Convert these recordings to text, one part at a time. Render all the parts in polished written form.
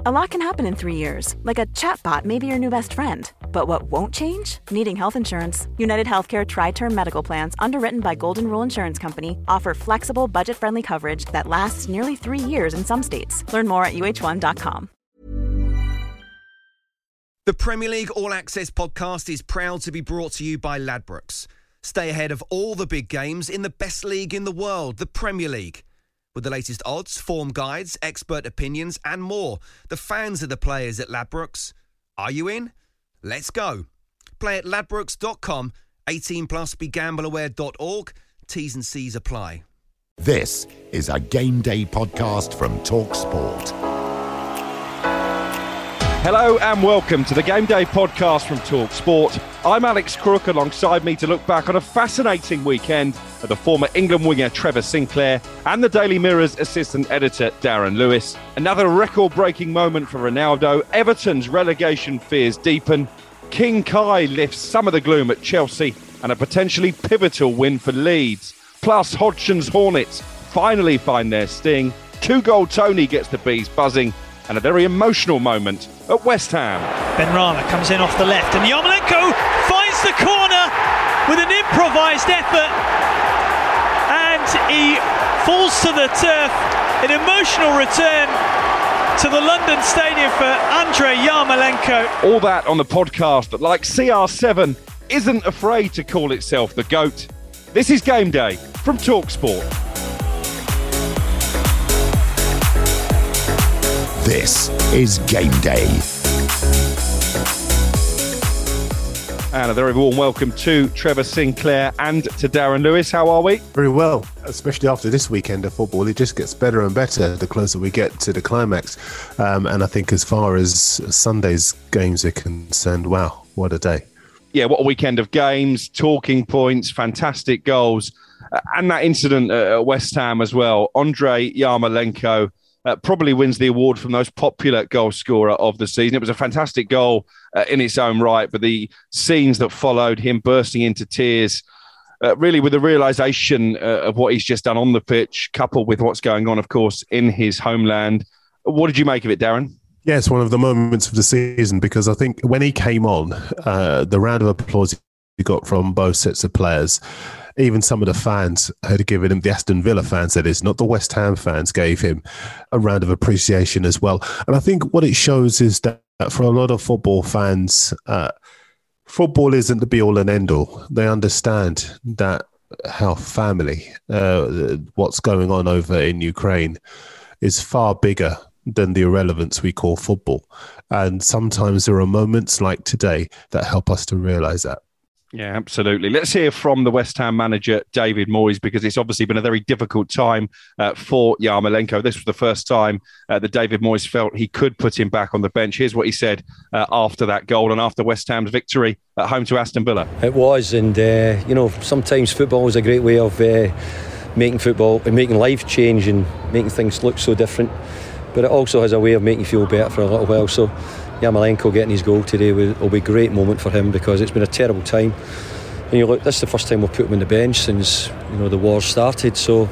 A lot can happen in 3 years, like a chatbot may be your new best friend. But what won't change? Needing health insurance. United Healthcare Tri-Term Medical Plans, underwritten by Golden Rule Insurance Company, offer flexible, budget-friendly coverage that lasts nearly 3 years in some states. Learn more at uh1.com. The Premier League All Access podcast is proud to be brought to you by Ladbrokes. Stay ahead of all the big games in the best league in the world, the Premier League. With the latest odds, form guides, expert opinions and more, the fans are the players at Ladbrokes. Are you in? Let's go. Play at ladbrokes.com, 18 plus, begambleaware.org. T's and C's apply. This is a Game Day podcast from TalkSport. Hello and welcome to the Game Day podcast from TalkSport. I'm Alex Crook. Alongside me to look back on a fascinating weekend are the former England winger Trevor Sinclair and the Daily Mirror's assistant editor Darren Lewis. Another record-breaking moment for Ronaldo. Everton's relegation fears deepen. King Kai lifts some of the gloom at Chelsea and a potentially pivotal win for Leeds. Plus, Hodgson's Hornets finally find their sting. 2-goal Tony gets the bees buzzing. And a very emotional moment at West Ham. Benrahma comes in off the left and Yarmolenko finds the corner with an improvised effort and he falls to the turf. An emotional return to the London Stadium for Andrei Yarmolenko. All that on the podcast that, like CR7, isn't afraid to call itself the GOAT. This is Game Day from TalkSport. This is Game Day. And a very warm welcome to Trevor Sinclair and to Darren Lewis. How are we? Very well, especially after this weekend of football. It just gets better and better the closer we get to the climax. And I think as far as Sunday's games are concerned, wow, what a day. Yeah, what a weekend of games, talking points, fantastic goals. And that incident at West Ham as well. Andrei Yarmolenko probably wins the award for most popular goal scorer of the season. It was a fantastic goal in its own right, but the scenes that followed, him bursting into tears, really with the realisation of what he's just done on the pitch, coupled with what's going on, of course, in his homeland. What did you make of it, Darren? Yeah, it's one of the moments of the season because I think when he came on, the round of applause he got from both sets of players, even some of the fans had given him, the Aston Villa fans that is, not the West Ham fans, gave him a round of appreciation as well. And I think what it shows is that for a lot of football fans, football isn't the be-all and end-all. They understand that how family, what's going on over in Ukraine is far bigger than the irrelevance we call football. And sometimes there are moments like today that help us to realise that. Yeah, absolutely. Let's hear from the West Ham manager, David Moyes, because it's obviously been a very difficult time for Yarmolenko. This was the first time that David Moyes felt he could put him back on the bench. Here's what he said after that goal and after West Ham's victory at home to Aston Villa. It was, and sometimes football is a great way of making football and making life change and making things look so different. But it also has a way of making you feel better for a little while. So Yarmolenko getting his goal today will be a great moment for him because it's been a terrible time. And you look, this is the first time we've put him on the bench since the war started. So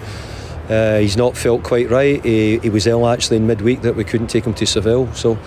he's not felt quite right. He was ill actually in midweek that we couldn't take him to Seville. So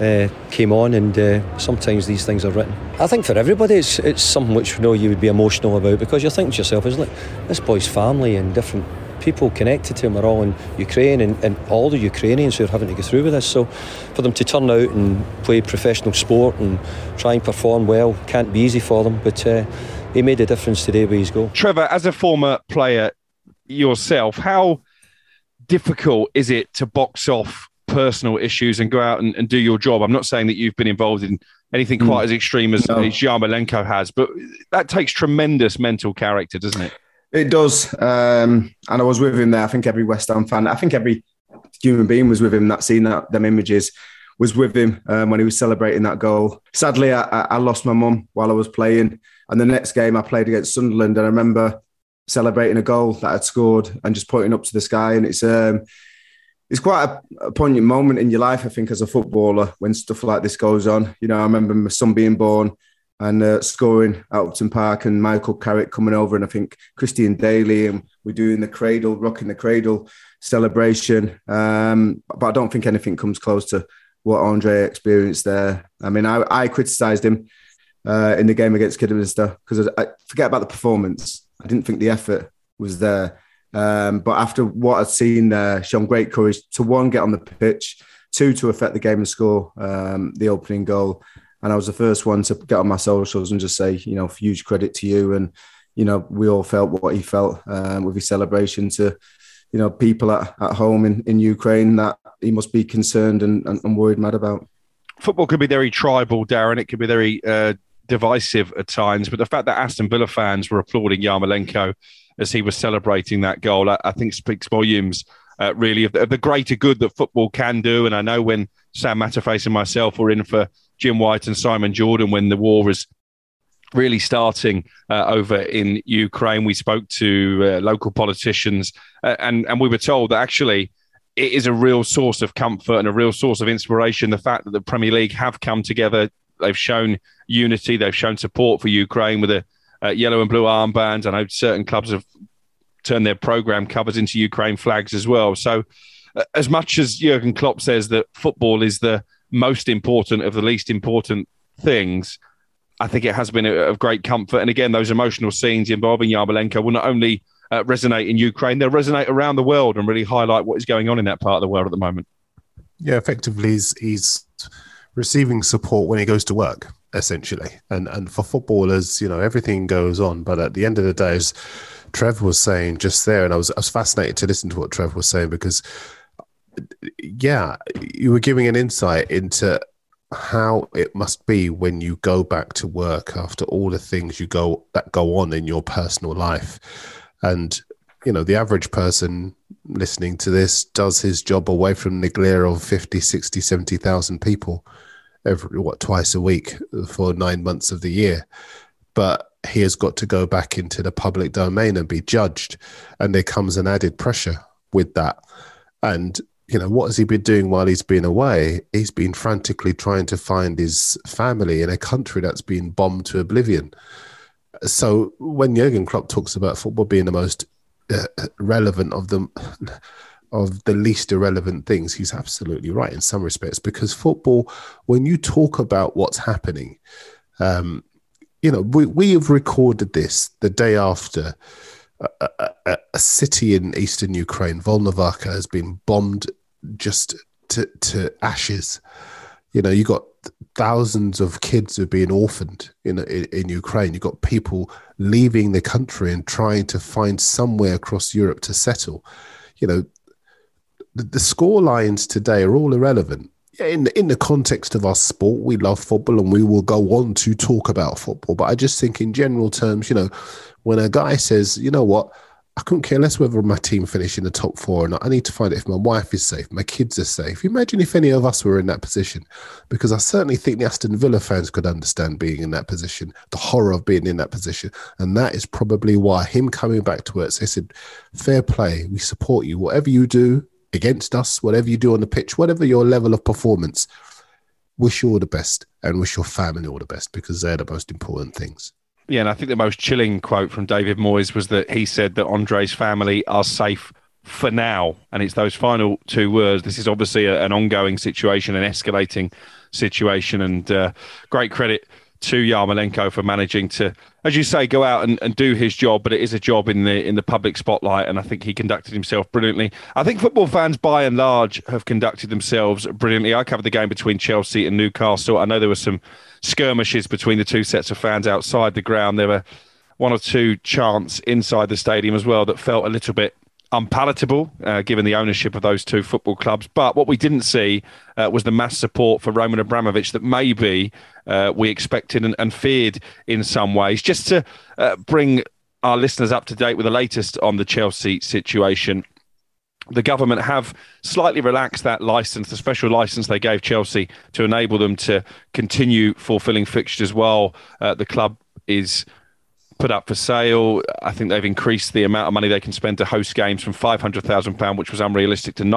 came on, and sometimes these things are written. I think for everybody it's something which you would be emotional about because you're thinking to yourself, isn't it? This boy's family and different people connected to him are all in Ukraine and all the Ukrainians who are having to go through with this. So for them to turn out and play professional sport and try and perform well can't be easy for them, but he made a difference today with his goal. Trevor, as a former player yourself, how difficult is it to box off personal issues and go out and do your job? I'm not saying that you've been involved in anything quite as extreme as Yarmolenko has, but that takes tremendous mental character, doesn't it? It does, and I was with him there. I think every West Ham fan, I think every human being was with him that seen them images, was with him when he was celebrating that goal. Sadly, I lost my mum while I was playing, and the next game I played against Sunderland, and I remember celebrating a goal that I'd scored and just pointing up to the sky, and it's quite a poignant moment in your life, I think, as a footballer when stuff like this goes on. I remember my son being born and scoring at Upton Park and Michael Carrick coming over, and I think Christian Daly, and we're doing the cradle, rocking the cradle celebration. But I don't think anything comes close to what Andre experienced there. I mean, I criticised him in the game against Kidderminster because I forget about the performance. I didn't think the effort was there. But after what I'd seen there, shown great courage to, one, get on the pitch, two, to affect the game and score the opening goal. And I was the first one to get on my socials and just say, huge credit to you. And, we all felt what he felt with his celebration to, people at home in Ukraine that he must be concerned and worried mad about. Football could be very tribal, Darren. It could be very divisive at times. But the fact that Aston Villa fans were applauding Yarmolenko as he was celebrating that goal, I think speaks volumes, really, of the greater good that football can do. And I know when Sam Matterface and myself were in for Jim White and Simon Jordan when the war was really starting over in Ukraine, we spoke to local politicians and we were told that actually it is a real source of comfort and a real source of inspiration, the fact that the Premier League have come together. They've shown unity, they've shown support for Ukraine with a yellow and blue armband. I know certain clubs have turned their programme covers into Ukraine flags as well. So as much as Jurgen Klopp says that football is the most important of the least important things, I think it has been of great comfort. And again, those emotional scenes involving Yarmolenko will not only resonate in Ukraine, they'll resonate around the world and really highlight what is going on in that part of the world at the moment. Yeah, effectively, he's receiving support when he goes to work, essentially. And for footballers, everything goes on. But at the end of the day, as Trev was saying just there, and I was fascinated to listen to what Trev was saying because, you were giving an insight into how it must be when you go back to work after all the things that go on in your personal life. And, the average person listening to this does his job away from the glare of 50, 60, 70,000 people twice a week for 9 months of the year. But he has got to go back into the public domain and be judged. And there comes an added pressure with that. And, what has he been doing while he's been away? He's been frantically trying to find his family in a country that's been bombed to oblivion. So when Jurgen Klopp talks about football being the most relevant of the least irrelevant things, he's absolutely right in some respects, because football, when you talk about what's happening, we have recorded this the day after a city in eastern Ukraine, Volnovakha, has been bombed just to ashes. You got thousands of kids who are being orphaned in Ukraine. You've got people leaving the country and trying to find somewhere across Europe to settle. The score lines today are all irrelevant. In the context of our sport, we love football and we will go on to talk about football. But I just think in general terms, when a guy says, you know what, I couldn't care less whether my team finish in the top four or not. I need to find out if my wife is safe, my kids are safe. Imagine if any of us were in that position, because I certainly think the Aston Villa fans could understand being in that position, the horror of being in that position. And that is probably why him coming back to it, so he said, fair play, we support you. Whatever you do against us, whatever you do on the pitch, whatever your level of performance, wish you all the best and wish your family all the best, because they're the most important things. Yeah, and I think the most chilling quote from David Moyes was that he said that Andre's family are safe for now. And it's those final two words. This is obviously an ongoing situation, an escalating situation. And great credit to Yarmolenko for managing to, as you say, go out and do his job. But it is a job in the public spotlight. And I think he conducted himself brilliantly. I think football fans, by and large, have conducted themselves brilliantly. I covered the game between Chelsea and Newcastle. I know there were some skirmishes between the two sets of fans outside the ground. There were one or two chants inside the stadium as well that felt a little bit unpalatable, given the ownership of those two football clubs. But what we didn't see was the mass support for Roman Abramovich that maybe we expected and feared in some ways. Just to bring our listeners up to date with the latest on the Chelsea situation, the government have slightly relaxed that licence, the special licence they gave Chelsea to enable them to continue fulfilling fixtures while the club is put up for sale. I think they've increased the amount of money they can spend to host games from £500,000, which was unrealistic, to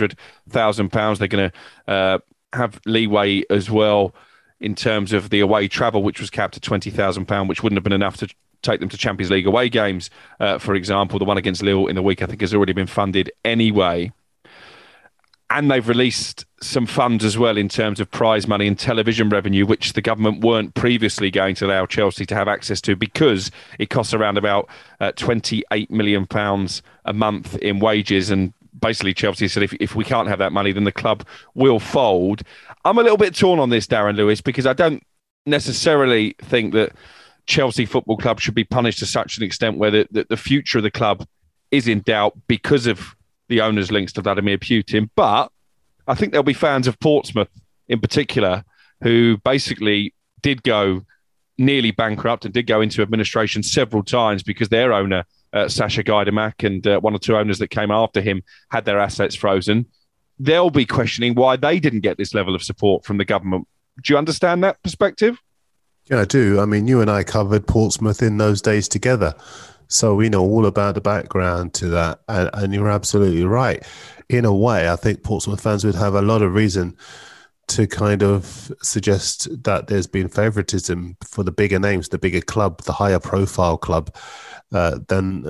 £900,000. They're going to have leeway as well in terms of the away travel, which was capped at £20,000, which wouldn't have been enough to take them to Champions League away games. For example, the one against Lille in the week, I think, has already been funded anyway. And they've released some funds as well in terms of prize money and television revenue, which the government weren't previously going to allow Chelsea to have access to because it costs around about £28 million a month in wages. And basically Chelsea said if we can't have that money, then the club will fold. I'm a little bit torn on this, Darren Lewis, because I don't necessarily think that Chelsea Football Club should be punished to such an extent where the future of the club is in doubt because of the owner's links to Vladimir Putin. But I think there'll be fans of Portsmouth in particular who basically did go nearly bankrupt and did go into administration several times because their owner, Sasha Gaidamak, and one or two owners that came after him had their assets frozen. They'll be questioning why they didn't get this level of support from the government. Do you understand that perspective? Yeah, I do. I mean, you and I covered Portsmouth in those days together. So we know all about the background to that. And you're absolutely right. In a way, I think Portsmouth fans would have a lot of reason to kind of suggest that there's been favouritism for the bigger names, the bigger club, the higher profile club, than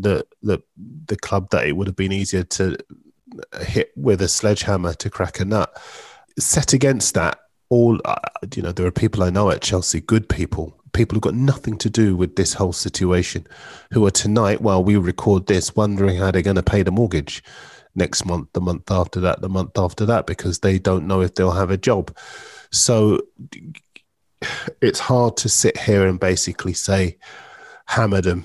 the club that it would have been easier to hit with a sledgehammer to crack a nut. Set against that, there are people I know at Chelsea, good people who've got nothing to do with this whole situation, who are tonight, while we record this, wondering how they're going to pay the mortgage next month, the month after that, because they don't know if they'll have a job. So it's hard to sit here and basically say, hammer them,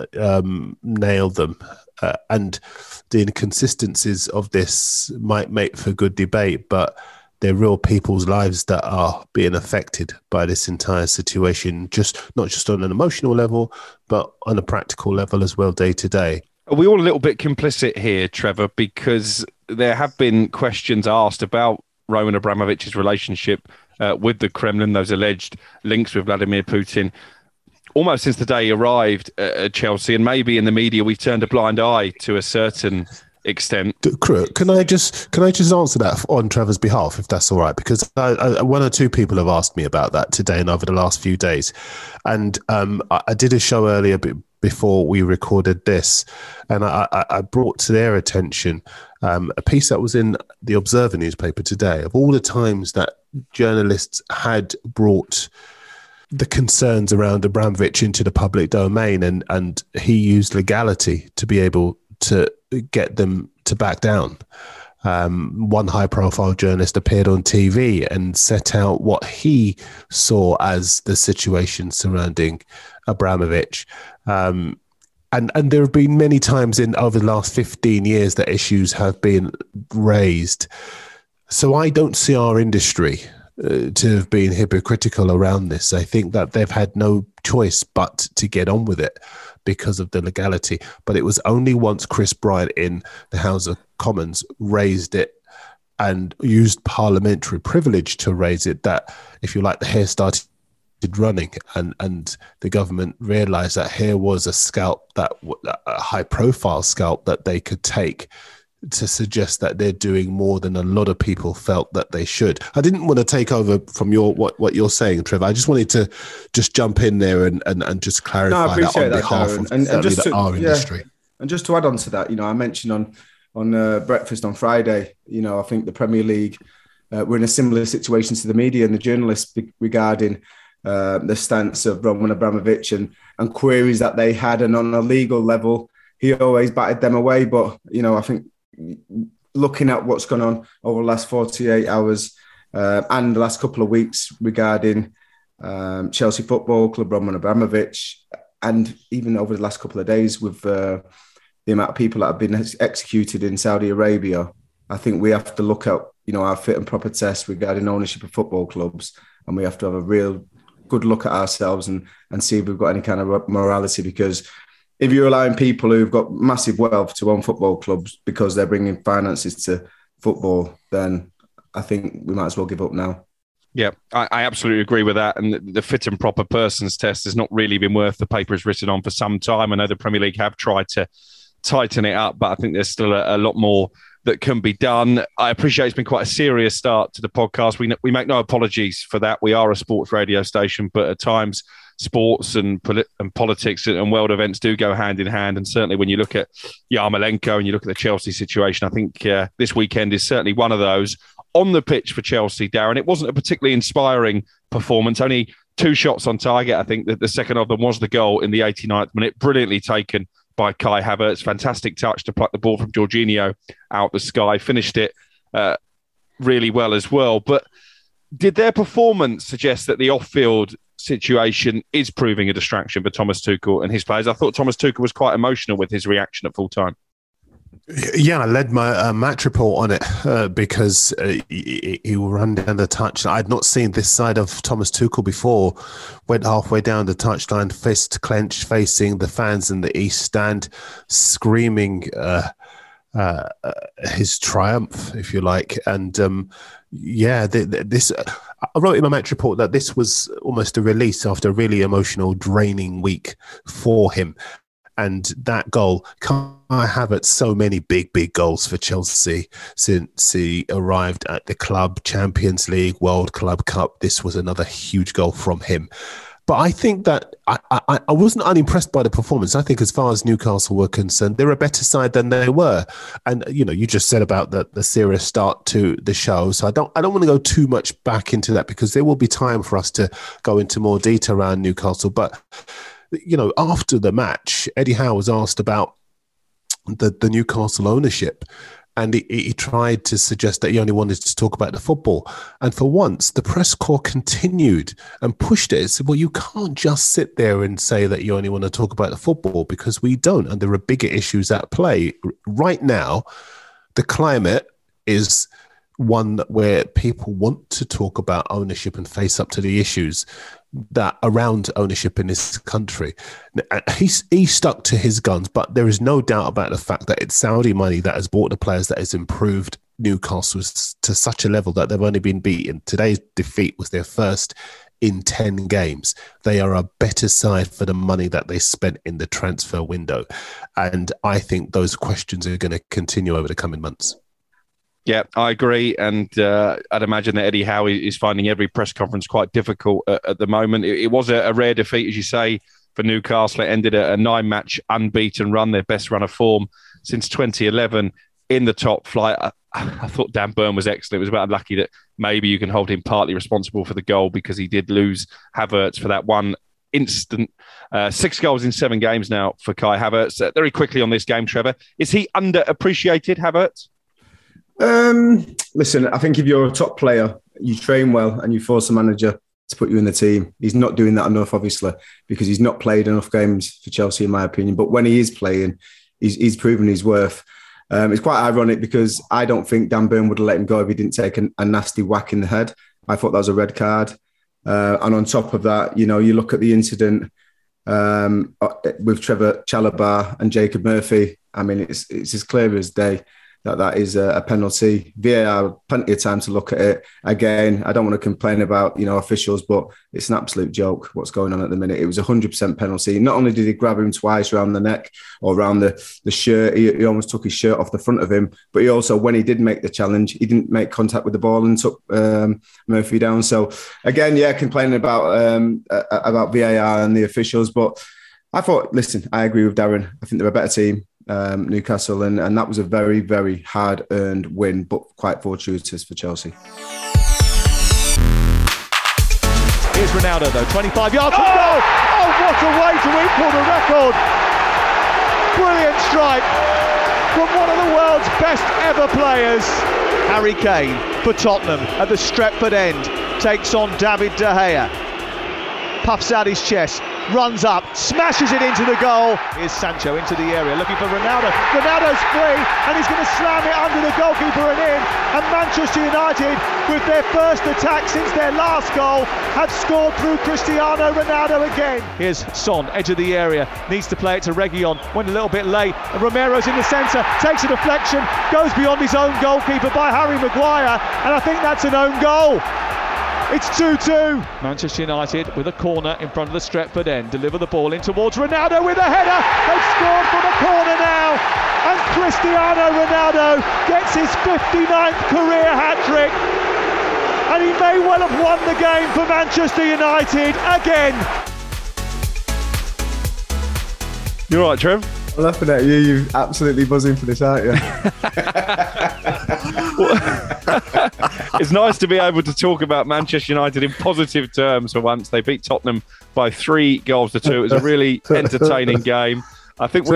nail them. And the inconsistencies of this might make for good debate, but they're real people's lives that are being affected by this entire situation, not just on an emotional level, but on a practical level as well, day to day. Are we all a little bit complicit here, Trevor? Because there have been questions asked about Roman Abramovich's relationship with the Kremlin, those alleged links with Vladimir Putin, almost since the day he arrived at Chelsea. And maybe in the media, we've turned a blind eye to a certain extent. Crook, can I just answer that on Trevor's behalf, if that's all right? Because one or two people have asked me about that today and over the last few days. And I did a show earlier before we recorded this, and I brought to their attention a piece that was in the Observer newspaper today of all the times that journalists had brought the concerns around Abramovich into the public domain, and he used legality to be able to get them to back down. One high-profile journalist appeared on TV and set out what he saw as the situation surrounding Abramovich. And there have been many times over the last 15 years that issues have been raised. So I don't see our industry to have been hypocritical around this. I think that they've had no choice but to get on with it because of the legality. But it was only once Chris Bryant in the House of Commons raised it and used parliamentary privilege to raise it that, if you like, the hair started running, and the government realised that here was a high-profile scalp that they could take to suggest that they're doing more than a lot of people felt that they should. I didn't want to take over from what you're saying, Trevor. I just wanted to jump in there and just clarify that on behalf of our industry. And just to add on to that, I mentioned on Breakfast on Friday, I think the Premier League were in a similar situation to the media and the journalists regarding the stance of Roman Abramovich and queries that they had. And on a legal level, he always batted them away. But, I think looking at what's gone on over the last 48 hours and the last couple of weeks regarding Chelsea Football Club, Roman Abramovich, and even over the last couple of days with the amount of people that have been executed in Saudi Arabia, I think we have to look at, our fit and proper test regarding ownership of football clubs, and we have to have a real good look at ourselves and see if we've got any kind of morality, because if you're allowing people who've got massive wealth to own football clubs because they're bringing finances to football, then I think we might as well give up now. Yeah, I absolutely agree with that. And the fit and proper persons test has not really been worth the paper it's written on for some time. I know the Premier League have tried to tighten it up, but I think there's still a lot more that can be done. I appreciate it's been quite a serious start to the podcast. We make no apologies for that. We are a sports radio station, but at times sports and politics and world events do go hand in hand. And certainly when you look at Yarmolenko and you look at the Chelsea situation, I think this weekend is certainly one of those. On the pitch for Chelsea, Darren, it wasn't a particularly inspiring performance. Only 2 shots on target. I think that the second of them was the goal in the 89th minute. Brilliantly taken by Kai Havertz. Fantastic touch to pluck the ball from Jorginho out the sky. Finished it really well as well. But did their performance suggest that the off-field situation is proving a distraction for Thomas Tuchel and his players? I thought Thomas Tuchel was quite emotional with his reaction at full time. Yeah, I led my match report on it because he will run down the touch. I'd not seen this side of Thomas Tuchel before. Went halfway down the touchline, fist clenched, facing the fans in the East Stand, screaming his triumph, if you like. And this I wrote in my match report that this was almost a release after a really emotional, draining week for him. And that goal, Kai Havertz, so many big goals for Chelsea since he arrived at the club, Champions League, World Club Cup. This was another huge goal from him. But I think that I wasn't unimpressed by the performance. I think as far as Newcastle were concerned, they're a better side than they were. And, you just said about the serious start to the show. So I don't want to go too much back into that because there will be time for us to go into more detail around Newcastle. But after the match, Eddie Howe was asked about the Newcastle ownership, and he tried to suggest that he only wanted to talk about the football. And for once, the press corps continued and pushed it. It said, well, you can't just sit there and say that you only want to talk about the football, because we don't. And there are bigger issues at play. Right now, the climate is one where people want to talk about ownership and face up to the issues that around ownership in this country. He stuck to his guns, but there is no doubt about the fact that it's Saudi money that has bought the players, that has improved Newcastle to such a level that they've only been beaten. Today's defeat was their first in 10 games. They are a better side for the money that they spent in the transfer window. And I think those questions are going to continue over the coming months. Yeah, I agree. And I'd imagine that Eddie Howe is finding every press conference quite difficult at the moment. It was a rare defeat, as you say, for Newcastle. It ended a 9-match unbeaten run, their best run of form since 2011 in the top flight. I thought Dan Burn was excellent. It was about unlucky that maybe you can hold him partly responsible for the goal, because he did lose Havertz for that one instant. 6 goals in 7 games now for Kai Havertz. Very quickly on this game, Trevor, is he underappreciated, Havertz? Listen, I think if you're a top player, you train well and you force a manager to put you in the team. He's not doing that enough, obviously, because he's not played enough games for Chelsea, in my opinion. But when he is playing, he's proven his worth. It's quite ironic because I don't think Dan Burn would have let him go if he didn't take a nasty whack in the head. I thought that was a red card. And on top of that, you look at the incident with Trevor Chalobah and Jacob Murphy. I mean, it's as clear as day that is a penalty. VAR, plenty of time to look at it. Again, I don't want to complain about, officials, but it's an absolute joke what's going on at the minute. It was 100% penalty. Not only did he grab him twice around the neck or around the shirt, he almost took his shirt off the front of him. But he also, when he did make the challenge, he didn't make contact with the ball and took Murphy down. So again, complaining about VAR and the officials. But I thought, listen, I agree with Darren. I think they're a better team. Newcastle, and that was a very, very hard-earned win, but quite fortuitous for Chelsea. Here's Ronaldo, though, 25 yards from goal. Oh, what a way to equal the record. Brilliant strike from one of the world's best ever players. Harry Kane for Tottenham at the Stretford end takes on David De Gea. Puffs out his chest, runs up, smashes it into the goal. Here's Sancho into the area, looking for Ronaldo. Ronaldo's free, and he's going to slam it under the goalkeeper and in. And Manchester United, with their first attack since their last goal, have scored through Cristiano Ronaldo again. Here's Son, edge of the area, needs to play it to Reguilon, went a little bit late. And Romero's in the centre, takes a deflection, goes beyond his own goalkeeper by Harry Maguire, and I think that's an own goal. It's 2-2. Manchester United with a corner in front of the Stretford end. Deliver the ball in towards Ronaldo with a header. They've scored from a corner now. And Cristiano Ronaldo gets his 59th career hat-trick. And he may well have won the game for Manchester United again. You're right, Trev? I'm laughing at you. You're absolutely buzzing for this, aren't you? It's nice to be able to talk about Manchester United in positive terms for once. They beat Tottenham by 3-2. It was a really entertaining game. I think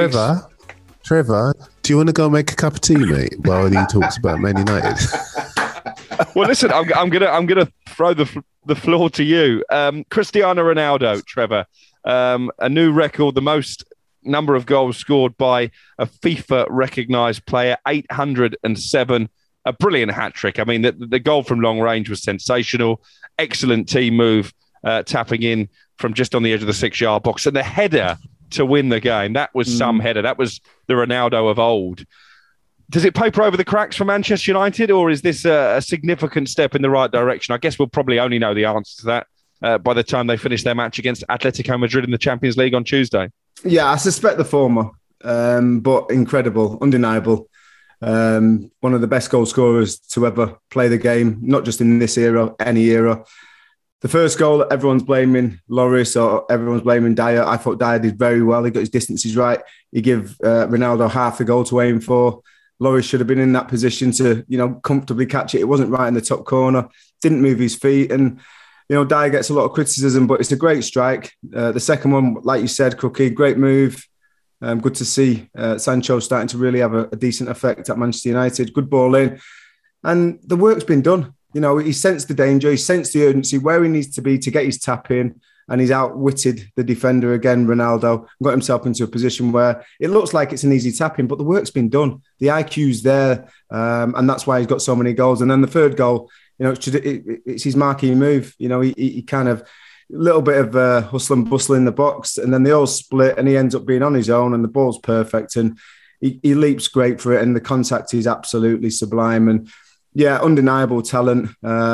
Trevor, do you want to go make a cup of tea, mate, while he talks about Man United? Well, listen, I'm gonna throw the floor to you. Cristiano Ronaldo, Trevor, a new record, the most number of goals scored by a FIFA recognised player, 807. A brilliant hat-trick. I mean, the goal from long range was sensational. Excellent team move, tapping in from just on the edge of the 6-yard box. And the header to win the game, that was some header. That was the Ronaldo of old. Does it paper over the cracks for Manchester United, or is this a significant step in the right direction? I guess we'll probably only know the answer to that by the time they finish their match against Atletico Madrid in the Champions League on Tuesday. Yeah, I suspect the former, but incredible, undeniable. One of the best goal scorers to ever play the game, not just in this era, any era. The first goal, everyone's blaming Lloris or everyone's blaming Dyer. I thought Dyer did very well. He got his distances right. He gave Ronaldo half the goal to aim for. Lloris should have been in that position to, comfortably catch it. It wasn't right in the top corner. Didn't move his feet. And, Dyer gets a lot of criticism, but it's a great strike. The second one, like you said, Crookie, great move. Good to see Sancho starting to really have a decent effect at Manchester United. Good ball in. And the work's been done. He sensed the danger. He sensed the urgency where he needs to be to get his tap in. And he's outwitted the defender again, Ronaldo, got himself into a position where it looks like it's an easy tap in, but the work's been done. The IQ's there. And that's why he's got so many goals. And then the third goal, it's his marquee move. He kind of... little bit of hustle and bustle in the box, and then they all split and he ends up being on his own and the ball's perfect and he leaps great for it and the contact is absolutely sublime and undeniable talent.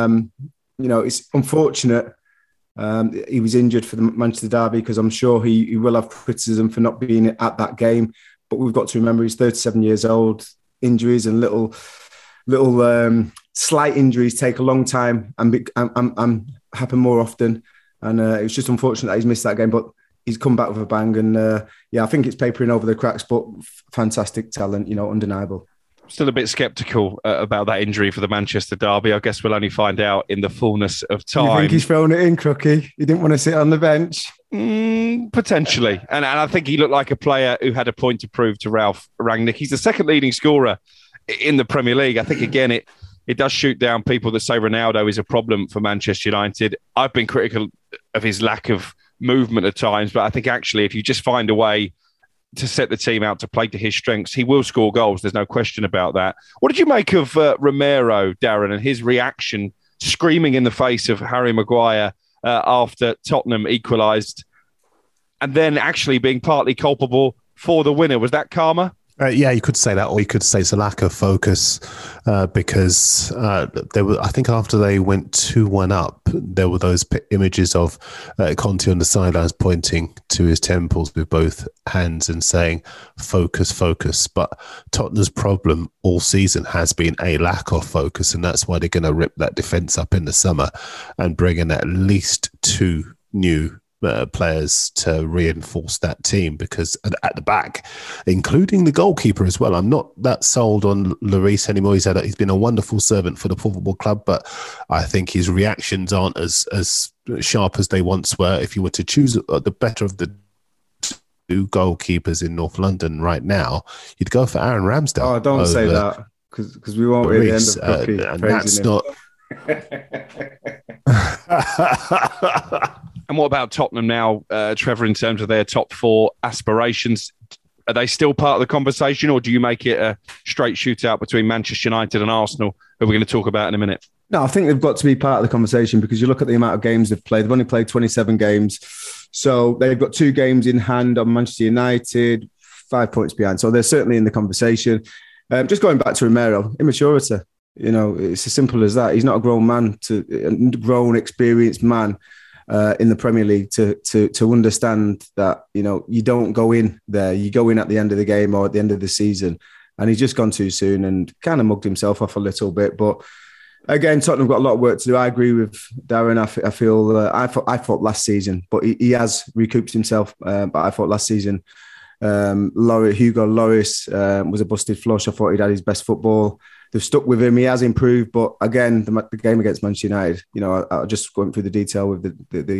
It's unfortunate he was injured for the Manchester derby because I'm sure he will have criticism for not being at that game, but we've got to remember he's 37 years old. Injuries and little slight injuries take a long time and happen more often. And it was just unfortunate that he's missed that game, but he's come back with a bang. And I think it's papering over the cracks, but fantastic talent, undeniable. Still a bit sceptical about that injury for the Manchester derby. I guess we'll only find out in the fullness of time. You think he's thrown it in, Crookie? He didn't want to sit on the bench? Potentially. And I think he looked like a player who had a point to prove to Ralph Rangnick. He's the second leading scorer in the Premier League. I think, again, it does shoot down people that say Ronaldo is a problem for Manchester United. I've been critical of his lack of movement at times, but I think actually if you just find a way to set the team out to play to his strengths, he will score goals. There's no question about that. What did you make of Romero, Darren, and his reaction, screaming in the face of Harry Maguire after Tottenham equalised, and then actually being partly culpable for the winner? Was that karma? You could say that, or you could say it's a lack of focus because there were. I think after they went 2-1 up, there were those images of Conte on the sidelines pointing to his temples with both hands and saying, "Focus, focus." But Tottenham's problem all season has been a lack of focus, and that's why they're going to rip that defence up in the summer and bring in at least 2 new players to reinforce that team, because at the back, including the goalkeeper as well, I'm not that sold on Lloris anymore. He's been a wonderful servant for the football club, but I think his reactions aren't as sharp as they once were. If you were to choose the better of the 2 goalkeepers in North London right now, you'd go for Aaron Ramsdale. Oh, don't say that, because we won't be at the end of and that's not. And what about Tottenham now, Trevor, in terms of their top 4 aspirations? Are they still part of the conversation, or do you make it a straight shootout between Manchester United and Arsenal, who we're going to talk about in a minute? No, I think they've got to be part of the conversation because you look at the amount of games they've played. They've only played 27 games. So they've got 2 games in hand on Manchester United, 5 points behind. So they're certainly in the conversation. Just going back to Romero, immaturity. It's as simple as that. He's not a grown man, a grown, experienced man in the Premier League to understand that, you don't go in there. You go in at the end of the game or at the end of the season. And he's just gone too soon and kind of mugged himself off a little bit. But again, Tottenham got a lot of work to do. I agree with Darren. I thought last season, but he has recouped himself. But I thought last season Hugo Lloris was a busted flush. I thought he'd had his best football. They've stuck with him. He has improved, but again, the game against Manchester United, I just went through the detail with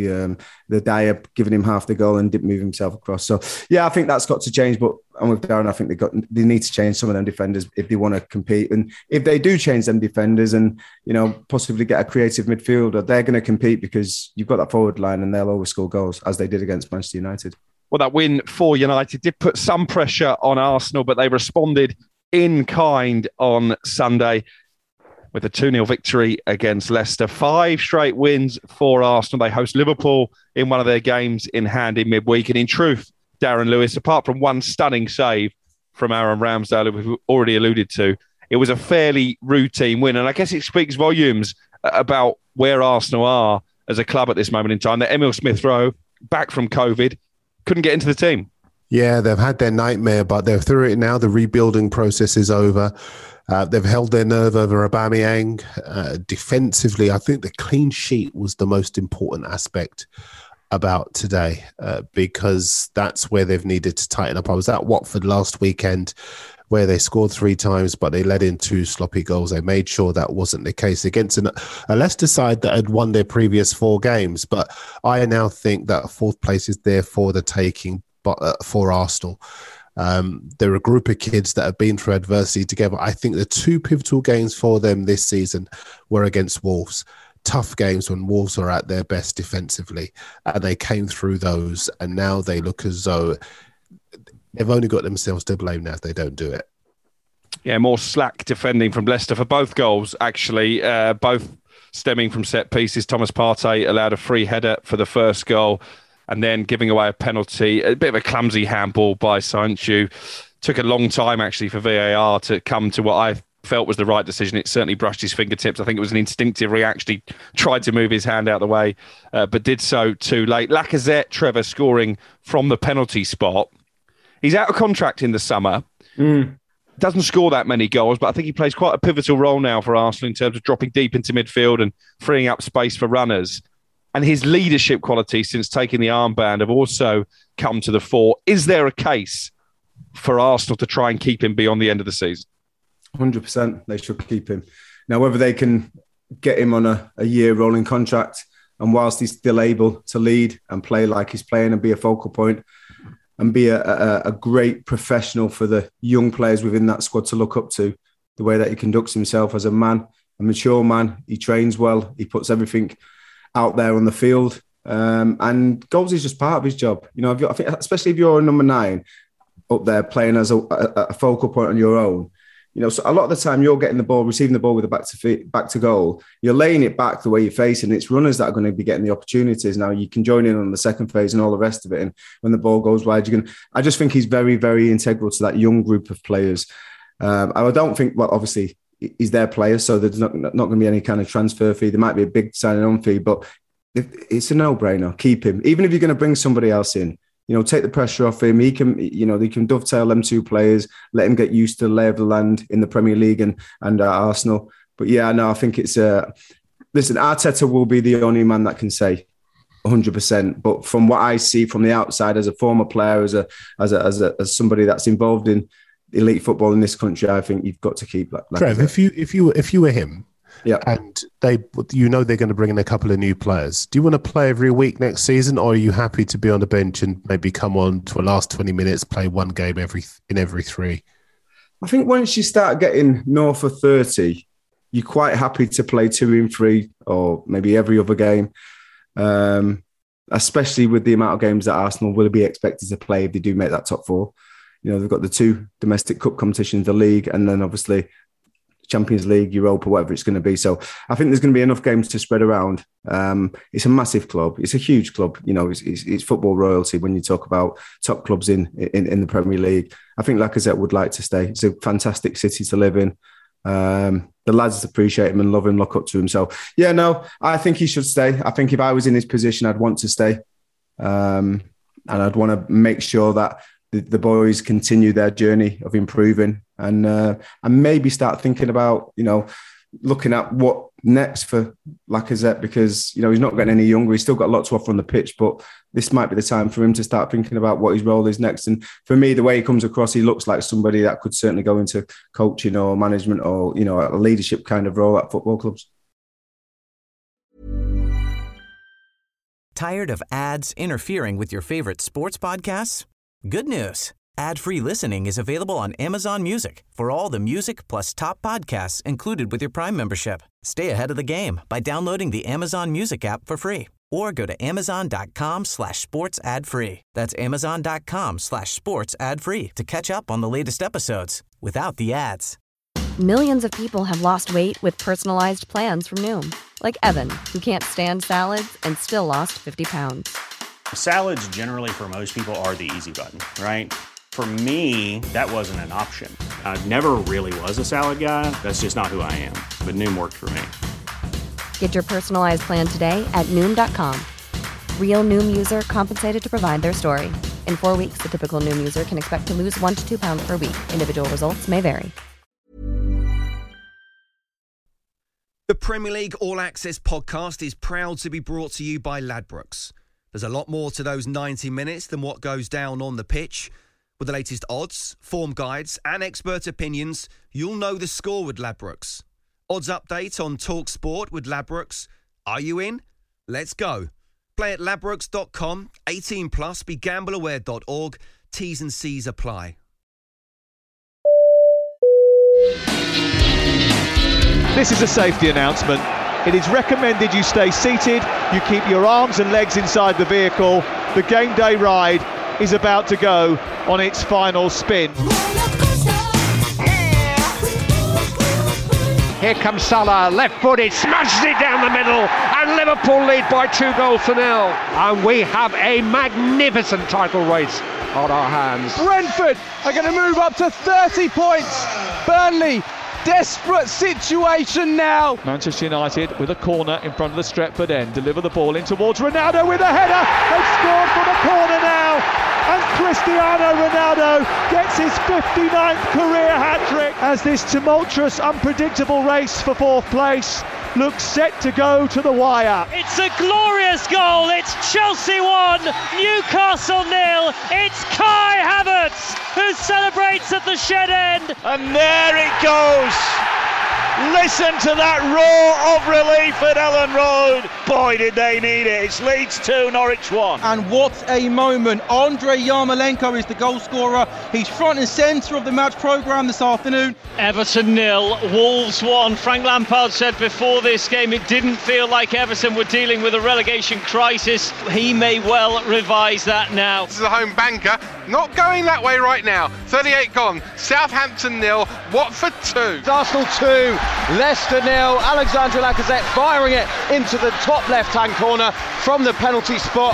the Dyer giving him half the goal and didn't move himself across. So yeah, I think that's got to change. But I'm with Darren. I think they need to change some of them defenders if they want to compete. And if they do change them defenders and possibly get a creative midfielder, they're going to compete because you've got that forward line and they'll always score goals as they did against Manchester United. Well, that win for United did put some pressure on Arsenal, but they responded in kind on Sunday with a 2-0 victory against Leicester. 5 straight wins for Arsenal. They host Liverpool in one of their games in hand in midweek. And in truth, Darren Lewis, apart from one stunning save from Aaron Ramsdale, who we've already alluded to, it was a fairly routine win. And I guess it speaks volumes about where Arsenal are as a club at this moment in time. That Emil Smith-Rowe, back from COVID, couldn't get into the team. Yeah, they've had their nightmare, but they're through it now. The rebuilding process is over. They've held their nerve over Aubameyang. Defensively, I think the clean sheet was the most important aspect about today because that's where they've needed to tighten up. I was at Watford last weekend where they scored 3 times, but they let in 2 sloppy goals. They made sure that wasn't the case against a Leicester side that had won their previous 4 games. But I now think that 4th place is there for the taking. For Arsenal. They're a group of kids that have been through adversity together. I think the 2 pivotal games for them this season were against Wolves. Tough games when Wolves are at their best defensively, and they came through those, and now they look as though they've only got themselves to blame now if they don't do it. Yeah, more slack defending from Leicester for both goals, actually, both stemming from set pieces. Thomas Partey allowed a free header for the first goal, and then giving away a penalty, a bit of a clumsy handball by Sancho. Took a long time, actually, for VAR to come to what I felt was the right decision. It certainly brushed his fingertips. I think it was an instinctive reaction. He tried to move his hand out of the way, but did so too late. Lacazette, Trevor, scoring from the penalty spot. He's out of contract in the summer. Doesn't score that many goals, but I think he plays quite a pivotal role now for Arsenal in terms of dropping deep into midfield and freeing up space for runners. And his leadership qualities since taking the armband have also come to the fore. Is there a case for Arsenal to try and keep him beyond the end of the season? 100%. They should keep him. Now, whether they can get him on a year rolling contract and whilst he's still able to lead and play like he's playing and be a focal point and be a great professional for the young players within that squad to look up to, the way that he conducts himself as a man, a mature man. He trains well. He puts everything out there on the field, and goals is just part of his job. I think, especially if you're a number 9 up there playing as a focal point on your own. So a lot of the time you're getting the ball, receiving the ball with the back to goal. You're laying it back the way you're facing. It's runners that are going to be getting the opportunities. Now you can join in on the second phase and all the rest of it. And when the ball goes wide, I just think he's very, very integral to that young group of players. I don't think, well, obviously, he's their player, so there's not going to be any kind of transfer fee. There might be a big signing on fee, but it's a no-brainer. Keep him. Even if you're going to bring somebody else in, take the pressure off him. He can, they can dovetail them 2 players, let him get used to the lay of the land in the Premier League and Arsenal. But yeah, no, I think it's listen, Arteta will be the only man that can say 100%. But from what I see from the outside, as a former player, as somebody that's involved in elite football in this country, I think you've got to keep that. Trev, if you were him, yeah, and they're going to bring in a couple of new players, do you want to play every week next season, or are you happy to be on the bench and maybe come on to a last 20 minutes, play 1 game every 3? I think once you start getting north of 30, you're quite happy to play 2 in 3 or maybe every other game. Especially with the amount of games that Arsenal will be expected to play if they do make that top 4. They've got the 2 domestic cup competitions, the league, and then obviously Champions League, Europa, whatever it's going to be. So I think there's going to be enough games to spread around. It's a massive club. It's a huge club. It's football royalty when you talk about top clubs in the Premier League. I think Lacazette would like to stay. It's a fantastic city to live in. The lads appreciate him and love him, look up to him. So, yeah, no, I think he should stay. I think if I was in his position, I'd want to stay. And I'd want to make sure that the boys continue their journey of improving and maybe start thinking about, looking at what next for Lacazette? Because, you know, he's not getting any younger. He's still got a lot to offer on the pitch, but this might be the time for him to start thinking about what his role is next. And for me, the way he comes across, he looks like somebody that could certainly go into coaching or management or, you know, a leadership kind of role at football clubs. Tired of ads interfering with your favorite sports podcasts? Good news. Ad-free listening is available on Amazon Music for all the music plus top podcasts included with your Prime membership. Stay ahead of the game by downloading the Amazon Music app for free or go to amazon.com/sports ad free. That's amazon.com/sports ad free to catch up on the latest episodes without the ads. Millions of people have lost weight with personalized plans from Noom. Like Evan, who can't stand salads and still lost 50 pounds. Salads generally for most people are the easy button, right? For me, that wasn't an option. I never really was a salad guy. That's just not who I am. But Noom worked for me. Get your personalized plan today at Noom.com. Real Noom user compensated to provide their story. In 4 weeks, the typical Noom user can expect to lose 1 to 2 pounds per week. Individual results may vary. The Premier League All Access podcast is proud to be brought to you by Ladbrokes. There's a lot more to those 90 minutes than what goes down on the pitch. With the latest odds, form guides and expert opinions, you'll know the score with Ladbrokes. Odds update on Talk Sport with Ladbrokes. Are you in? Let's go. Play at ladbrokes.com, 18 plus, begambleaware.org. T's and C's apply. This is a safety announcement. It is recommended you stay seated, you keep your arms and legs inside the vehicle. The game day ride is about to go on its final spin. Here comes Salah, left-footed, smashes it down the middle, and Liverpool lead by 2-0. And we have a magnificent title race on our hands. Brentford are going to move up to 30 points. Burnley, desperate situation now. Manchester United with a corner in front of the Stretford end. Deliver the ball in towards Ronaldo with a header. They've scored from a corner now. And Cristiano Ronaldo gets his 59th career hat-trick as this tumultuous, unpredictable race for fourth place looks set to go to the wire. It's a glorious goal. It's Chelsea 1, Newcastle 0. It's Kai Havertz who celebrates at the shed end. And there it goes. Listen to that roar of relief at Ellen Road. Boy, did they need it. It's Leeds 2, Norwich 1. And what a moment. Andrei Yarmolenko is the goal scorer. He's front and centre of the match programme this afternoon. Everton 0, Wolves 1. Frank Lampard said before this game it didn't feel like Everton were dealing with a relegation crisis. He may well revise that now. This is a home banker. Not going that way right now. 38 gone. Southampton 0, Watford 2. Arsenal 2, Leicester 0. Alexandre Lacazette firing it into the top left-hand corner from the penalty spot.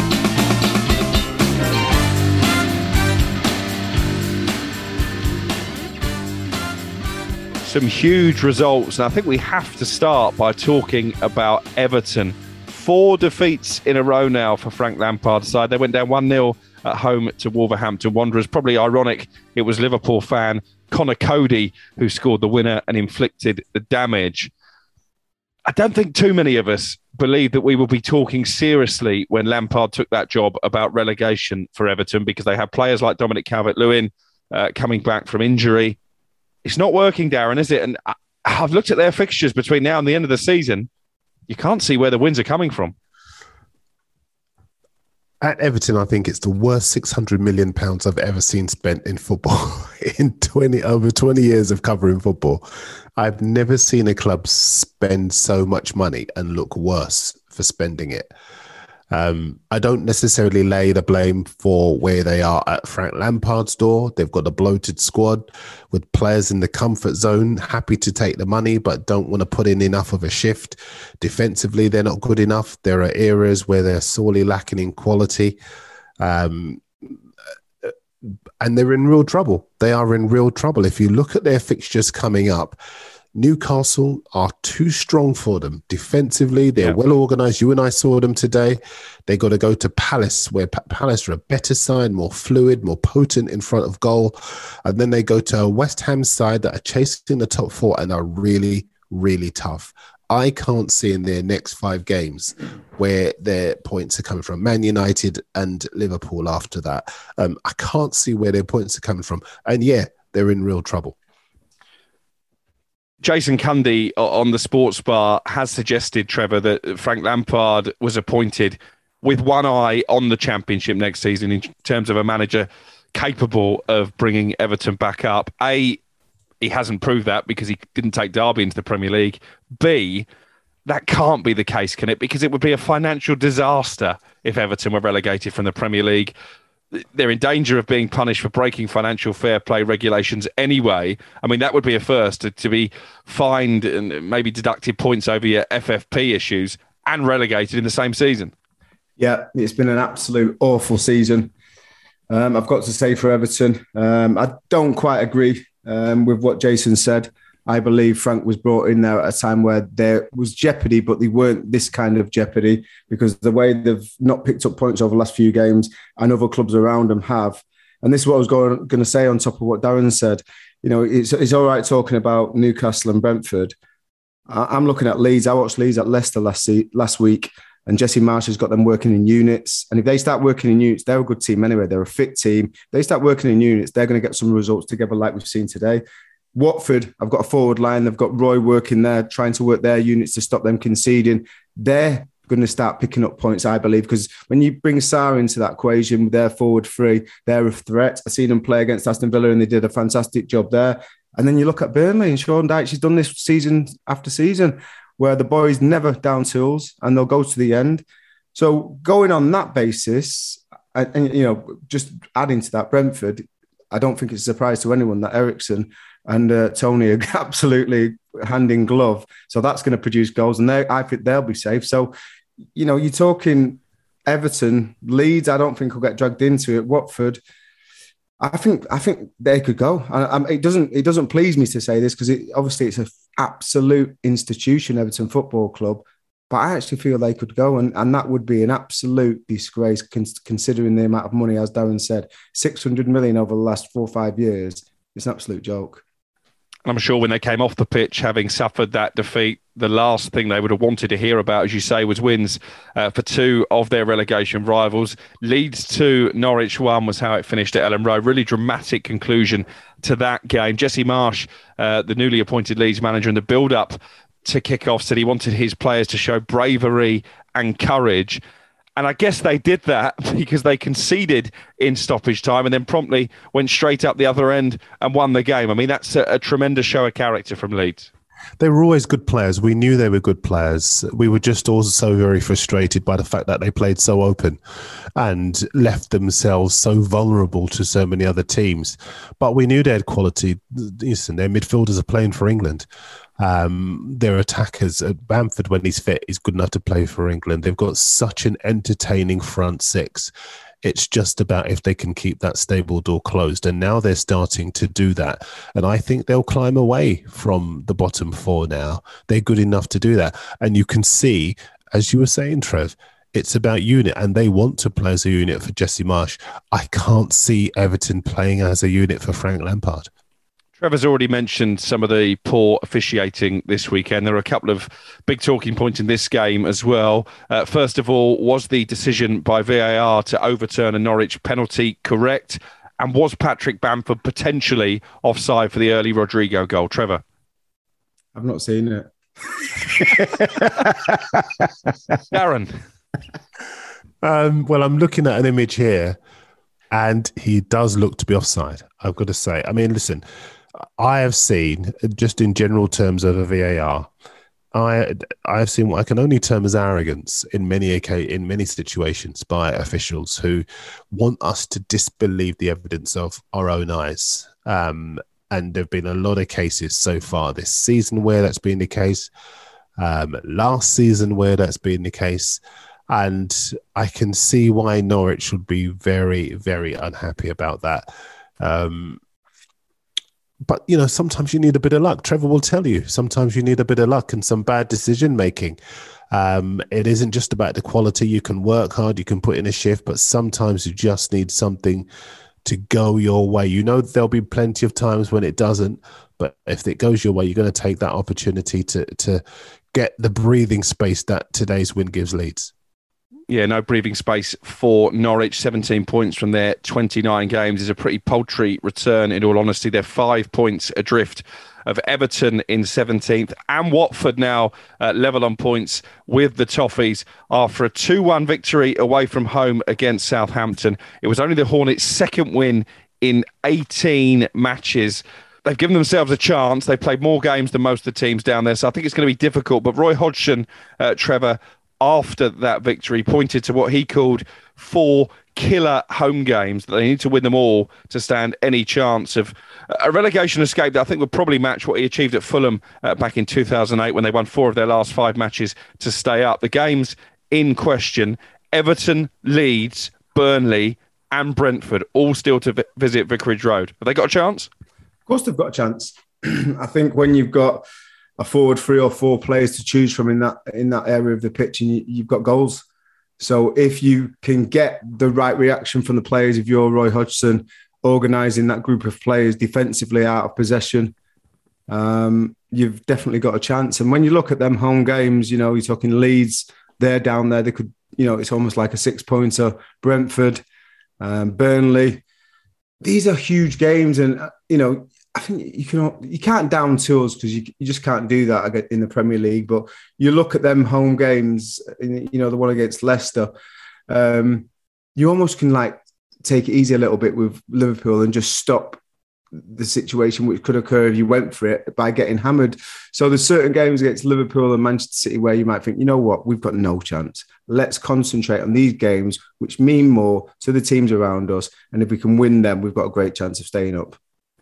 Some huge results, and I think we have to start by talking about Everton. 4 defeats in a row now for Frank Lampard's side. They went down 1-0 at home to Wolverhampton Wanderers. Probably ironic it was Liverpool fan Connor Cody who scored the winner and inflicted the damage. I don't think too many of us believe that we will be talking seriously when Lampard took that job about relegation for Everton, because they had players like Dominic Calvert-Lewin coming back from injury. It's not working, Darren, is it? And I've looked at their fixtures between now and the end of the season. You can't see where the wins are coming from. At Everton, I think it's the worst £600 million I've ever seen spent in football in over 20 years of covering football. I've never seen a club spend so much money and look worse for spending it. I don't necessarily lay the blame for where they are at Frank Lampard's door. They've got a bloated squad with players in the comfort zone, happy to take the money, but don't want to put in enough of a shift. Defensively, they're not good enough. There are areas where they're sorely lacking in quality. And they're in real trouble. They are in real trouble. If you look at their fixtures coming up, Newcastle are too strong for them. Defensively, they're well organised. You and I saw them today. They got to go to Palace, where Palace are a better side, more fluid, more potent in front of goal. And then they go to a West Ham side that are chasing the top 4 and are really, really tough. I can't see in their next 5 games where their points are coming from. Man United and Liverpool after that. I can't see where their points are coming from. And yeah, they're in real trouble. Jason Cundy on the Sports Bar has suggested, Trevor, that Frank Lampard was appointed with one eye on the Championship next season in terms of a manager capable of bringing Everton back up. A, he hasn't proved that because he didn't take Derby into the Premier League. B, that can't be the case, can it? Because it would be a financial disaster if Everton were relegated from the Premier League. They're in danger of being punished for breaking financial fair play regulations anyway. I mean, that would be a first, to be fined and maybe deducted points over your FFP issues and relegated in the same season. Yeah, it's been an absolute awful season. I've got to say for Everton, I don't quite agree with what Jason said. I believe Frank was brought in there at a time where there was jeopardy, but they weren't this kind of jeopardy because the way they've not picked up points over the last few games and other clubs around them have. And this is what I was going to say on top of what Darren said. You know, it's all right talking about Newcastle and Brentford. I'm looking at Leeds. I watched Leeds at Leicester last week, and Jesse Marsh has got them working in units. And if they start working in units, they're a good team anyway. They're a fit team. If they start working in units, they're going to get some results together like we've seen today. Watford, I've got a forward line. They've got Roy working there, trying to work their units to stop them conceding. They're going to start picking up points, I believe, because when you bring Sarr into that equation with their forward three, they're a threat. I've seen them play against Aston Villa and they did a fantastic job there. And then you look at Burnley and Sean Dyche, she's done this season after season where the boys never down tools and they'll go to the end. So going on that basis, and you know, just adding to that, Brentford, I don't think it's a surprise to anyone that Eriksen and Tony are absolutely hand in glove. So that's going to produce goals and I think they'll be safe. So, you know, you're talking Everton, Leeds, I don't think will get dragged into it. Watford, I think they could go. It doesn't please me to say this because obviously it's an absolute institution, Everton Football Club, but I actually feel they could go and that would be an absolute disgrace considering the amount of money, as Darren said, 600 million over the last 4 or 5 years. It's an absolute joke. I'm sure when they came off the pitch, having suffered that defeat, the last thing they would have wanted to hear about, as you say, was wins for 2 of their relegation rivals. Leeds 2, Norwich 1 was how it finished at Ellen Road. Really dramatic conclusion to that game. Jesse Marsh, the newly appointed Leeds manager, in the build-up to kick off, said he wanted his players to show bravery and courage. And I guess they did that because they conceded in stoppage time and then promptly went straight up the other end and won the game. I mean, that's a tremendous show of character from Leeds. They were always good players. We knew they were good players. We were just also very frustrated by the fact that they played so open and left themselves so vulnerable to so many other teams. But we knew they had quality. Listen, their midfielders are playing for England. Their attackers at Bamford, when he's fit, is good enough to play for England. They've got such an entertaining front six. It's just about if they can keep that stable door closed. And now they're starting to do that. And I think they'll climb away from the bottom 4 now. They're good enough to do that. And you can see, as you were saying, Trev, it's about unit. And they want to play as a unit for Jesse Marsh. I can't see Everton playing as a unit for Frank Lampard. Trevor's already mentioned some of the poor officiating this weekend. There are a couple of big talking points in this game as well. First of all, was the decision by VAR to overturn a Norwich penalty correct? And was Patrick Bamford potentially offside for the early Rodrigo goal? Trevor? I've not seen it. Darren? Well, I'm looking at an image here and he does look to be offside, I've got to say. I mean, listen, I have seen, just in general terms of a VAR, I have seen what I can only term as arrogance in many situations by officials who want us to disbelieve the evidence of our own eyes. And there have been a lot of cases so far this season where that's been the case, last season where that's been the case. And I can see why Norwich would be very, very unhappy about that. But, you know, sometimes you need a bit of luck. Trevor will tell you, sometimes you need a bit of luck and some bad decision-making. It isn't just about the quality. You can work hard, you can put in a shift, but sometimes you just need something to go your way. You know, there'll be plenty of times when it doesn't, but if it goes your way, you're going to take that opportunity to get the breathing space that today's win gives Leeds. Yeah, no breathing space for Norwich. 17 points from their 29 games is a pretty paltry return, in all honesty. They're 5 points adrift of Everton in 17th, and Watford now level on points with the Toffees after a 2-1 victory away from home against Southampton. It was only the Hornets' second win in 18 matches. They've given themselves a chance. They've played more games than most of the teams down there, so I think it's going to be difficult. But Roy Hodgson, Trevor, after that victory, pointed to what he called 4 killer home games, that they need to win them all to stand any chance of a relegation escape that I think would probably match what he achieved at Fulham back in 2008 when they won 4 of their last 5 matches to stay up. The games in question: Everton, Leeds, Burnley and Brentford, all still to visit Vicarage Road. Have they got a chance? Of course they've got a chance. I think when you've got a forward 3 or 4 players to choose from in that area of the pitch, and you've got goals. So if you can get the right reaction from the players, if you're Roy Hodgson, organising that group of players defensively out of possession, you've definitely got a chance. And when you look at them home games, you're talking Leeds, they're down there. They could, it's almost like a 6-pointer. Brentford, Burnley. These are huge games, and I think you can't down tools because you just can't do that in the Premier League. But you look at them home games, the one against Leicester, you almost can take it easy a little bit with Liverpool and just stop the situation which could occur if you went for it by getting hammered. So there's certain games against Liverpool and Manchester City where you might think, you know what, we've got no chance. Let's concentrate on these games which mean more to the teams around us. And if we can win them, we've got a great chance of staying up.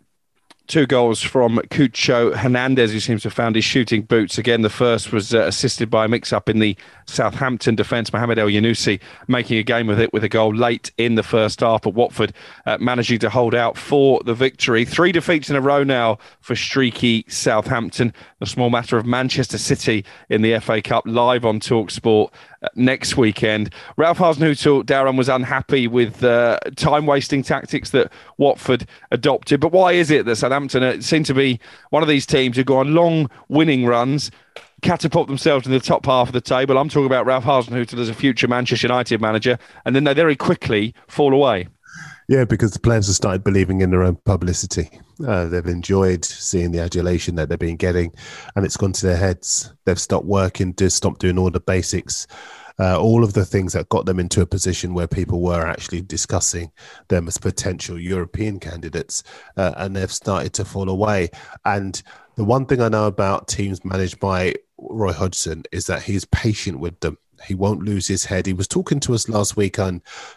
2 goals from Cucho Hernandez, who seems to have found his shooting boots again. The first was assisted by a mix-up in the Southampton defence. Mohamed El Yunusi making a game of it with a goal late in the first half, but Watford managing to hold out for the victory. 3 defeats in a row now for streaky Southampton. The small matter of Manchester City in the FA Cup, live on TalkSport next weekend. Ralph Hasenhüttl, Darren, was unhappy with time-wasting tactics that Watford adopted. But why is it that Southampton seem to be one of these teams who go on long winning runs, catapult themselves in the top half of the table? I'm talking about Ralph Hasenhüttl as a future Manchester United manager, and then they very quickly fall away. Yeah, because the players have started believing in their own publicity. They've enjoyed seeing the adulation that they've been getting, and it's gone to their heads. They've stopped working, stopped doing all the basics, all of the things that got them into a position where people were actually discussing them as potential European candidates, and they've started to fall away. And the one thing I know about teams managed by Roy Hodgson is that he's patient with them. He won't lose his head. He was talking to us last weekend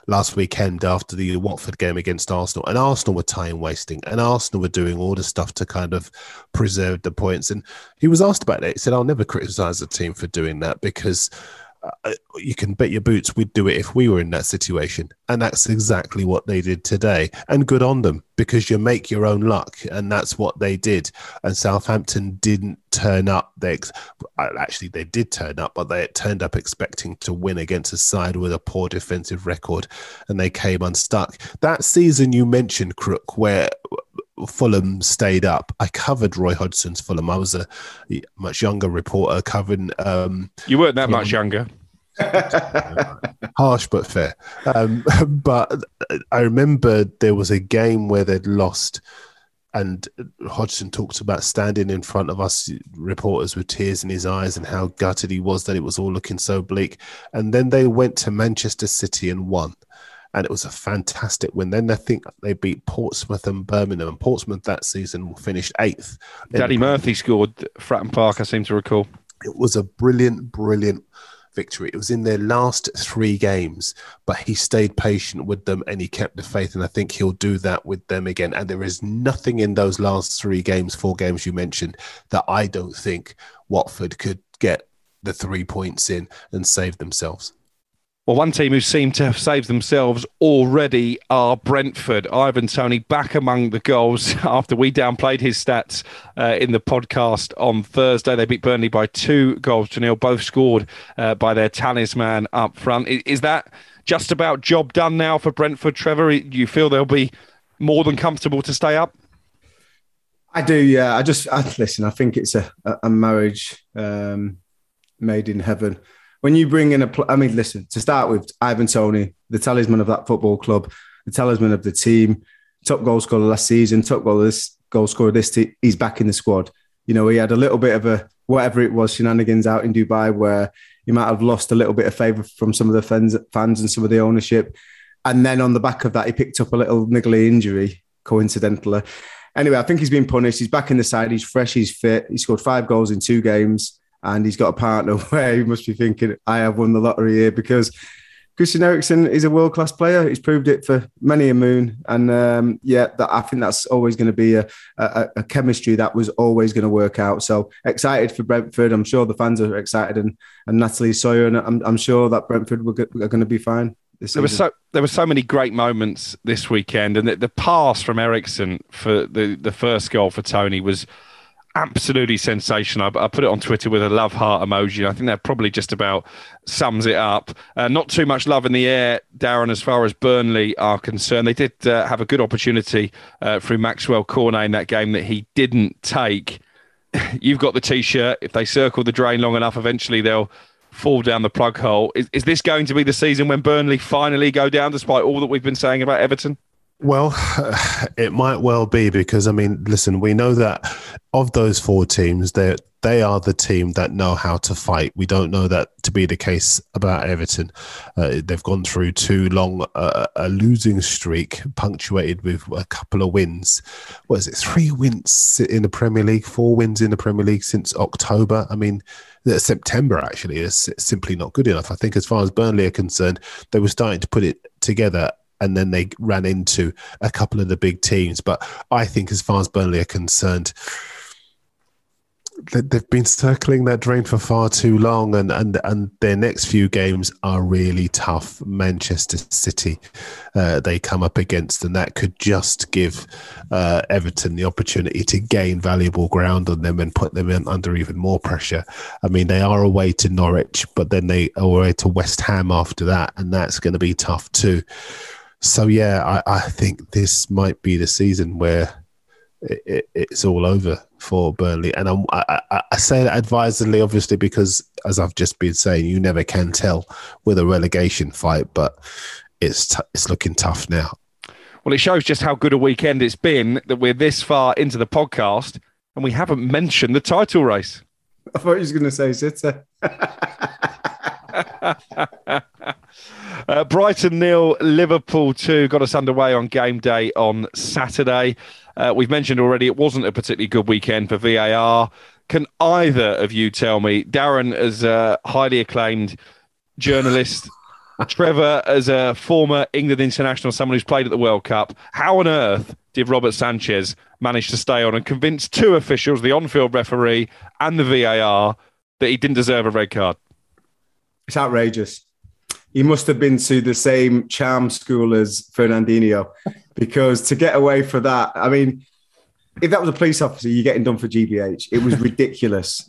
after the Watford game against Arsenal, and Arsenal were time wasting, and Arsenal were doing all the stuff to kind of preserve the points. And he was asked about it. He said, "I'll never criticise the team for doing that because you can bet your boots we'd do it if we were in that situation." And that's exactly what they did today. And good on them, because you make your own luck. And that's what they did. And Southampton didn't turn up. Actually, they did turn up, but they turned up expecting to win against a side with a poor defensive record. And they came unstuck. That season you mentioned, Crook, where Fulham stayed up, I covered Roy Hodgson's Fulham. I was a much younger reporter covering... you weren't that much younger. Harsh but fair. But I remember there was a game where they'd lost, and Hodgson talked about standing in front of us reporters with tears in his eyes and how gutted he was that it was all looking so bleak. And then they went to Manchester City and won. And it was a fantastic win. Then I think they beat Portsmouth and Birmingham. And Portsmouth that season finished 8th. Danny Murphy scored Fratton Park, I seem to recall. It was a brilliant, brilliant victory. It was in their last 3 games, but he stayed patient with them and he kept the faith. And I think he'll do that with them again. And there is nothing in those last 4 games you mentioned, that I don't think Watford could get the 3 points in and save themselves. Well, one team who seem to have saved themselves already are Brentford. Ivan Toney back among the goals after we downplayed his stats in the podcast on Thursday. They beat Burnley by 2-0, both scored by their talisman up front. Is that just about job done now for Brentford, Trevor? Do you feel they'll be more than comfortable to stay up? I do, yeah. Listen, I think it's a marriage made in heaven. When you bring in listen, to start with, Ivan Toney, the talisman of that football club, the talisman of the team, top goal scorer last season, top goal scorer this team, he's back in the squad. You know, he had a little bit of a, whatever it was, shenanigans out in Dubai where he might have lost a little bit of favour from some of the fans and some of the ownership. And then on the back of that, he picked up a little niggly injury, coincidentally. Anyway, I think he's been punished. He's back in the side. He's fresh. He's fit. He scored 5 goals in 2 games. And he's got a partner where he must be thinking, I have won the lottery here, because Christian Eriksen is a world-class player. He's proved it for many a moon. And I think that's always going to be a chemistry that was always going to work out. So excited for Brentford. I'm sure the fans are excited, and Natalie Sawyer, and I'm sure that Brentford are going to be fine. There were so many great moments this weekend, and the pass from Eriksen for the first goal for Toney was absolutely sensational. I put it on Twitter with a love heart emoji, and I think that probably just about sums it up. Not too much love in the air, Darren, as far as Burnley are concerned. They did have a good opportunity through Maxwell Cornet in that game that he didn't take. You've got the T-shirt. If they circle the drain long enough, eventually they'll fall down the plug hole. Is this going to be the season when Burnley finally go down, despite all that we've been saying about Everton? Well, it might well be, because, I mean, listen, we know that of those 4 teams, they are the team that know how to fight. We don't know that to be the case about Everton. They've gone through too long a losing streak, punctuated with a couple of wins. What is it, 3 wins in the Premier League, 4 wins in the Premier League since October? I mean, September actually is simply not good enough. I think as far as Burnley are concerned, they were starting to put it together, and then they ran into a couple of the big teams. But I think as far as Burnley are concerned, they've been circling that drain for far too long, and their next few games are really tough. Manchester City, they come up against, and that could just give Everton the opportunity to gain valuable ground on them and put them under even more pressure. I mean, they are away to Norwich, but then they are away to West Ham after that, and that's going to be tough too. So yeah, I think this might be the season where it's all over for Burnley. And I say that advisedly, obviously, because as I've just been saying, you never can tell with a relegation fight, but it's looking tough now. Well, it shows just how good a weekend it's been that we're this far into the podcast and we haven't mentioned the title race. I thought you was going to say City. Brighton 0, Liverpool 2 got us underway on game day on Saturday. We've mentioned already it wasn't a particularly good weekend for VAR. Can either of you tell me, Darren as a highly acclaimed journalist, Trevor as a former England international, someone who's played at the World Cup, how on earth did Robert Sanchez manage to stay on and convince 2 officials, the on-field referee and the VAR, that he didn't deserve a red card? It's outrageous. He must have been to the same charm school as Fernandinho, because to get away for that, I mean, if that was a police officer, you're getting done for GBH. It was ridiculous.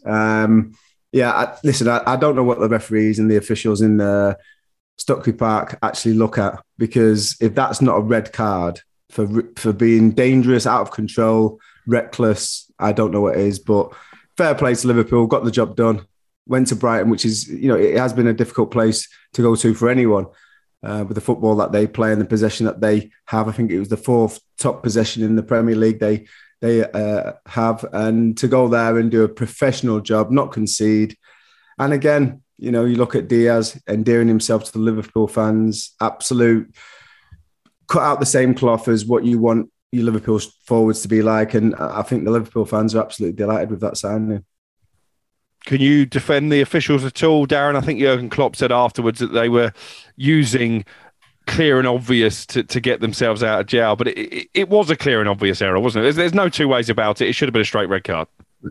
Listen, I don't know what the referees and the officials in Stockley Park actually look at, because if that's not a red card for being dangerous, out of control, reckless, I don't know what it is. But fair play to Liverpool, got the job done. Went to Brighton, which is, it has been a difficult place to go to for anyone with the football that they play and the possession that they have. I think it was the 4th top possession in the Premier League they have. And to go there and do a professional job, not concede. And again, you look at Diaz endearing himself to the Liverpool fans, absolute cut out the same cloth as what you want your Liverpool forwards to be like. And I think the Liverpool fans are absolutely delighted with that signing. Can you defend the officials at all, Darren? I think Jurgen Klopp said afterwards that they were using clear and obvious to get themselves out of jail, but it was a clear and obvious error, wasn't it? There's no 2 ways about it. It should have been a straight red card.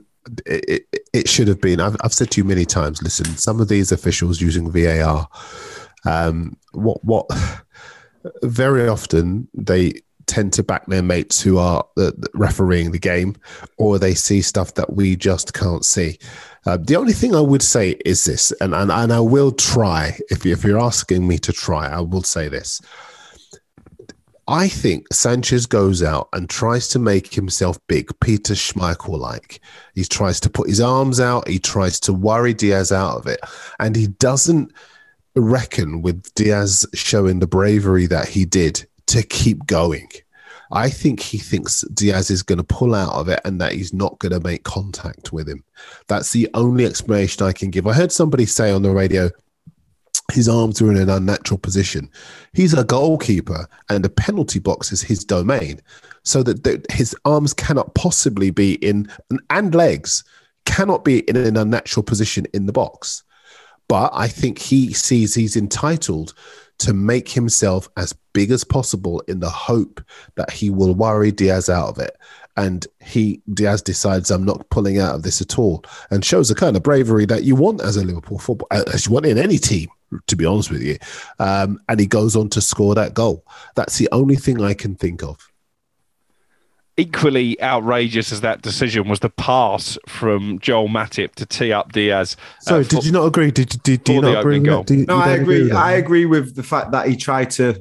It should have been. I've said to you many times, listen, some of these officials using VAR, what very often they tend to back their mates who are refereeing the game, or they see stuff that we just can't see. The only thing I would say is this, and I will try, if you're asking me to try, I will say this. I think Sanchez goes out and tries to make himself big, Peter Schmeichel-like. He tries to put his arms out. He tries to worry Diaz out of it. And he doesn't reckon with Diaz showing the bravery that he did to keep going. I think he thinks Diaz is going to pull out of it and that he's not going to make contact with him. That's the only explanation I can give. I heard somebody say on the radio, his arms are in an unnatural position. He's a goalkeeper and the penalty box is his domain. So that his arms cannot possibly be in, and legs cannot be in an unnatural position in the box. But I think he sees he's entitled to make himself as big as possible in the hope that he will worry Diaz out of it. And Diaz decides, I'm not pulling out of this at all, and shows the kind of bravery that you want as a Liverpool football, as you want in any team, to be honest with you. And he goes on to score that goal. That's the only thing I can think of. Equally outrageous as that decision was the pass from Joel Matip to tee up Diaz. Sorry, did you not agree? Do you not agree with that? No, I agree. I agree with the fact that he tried to,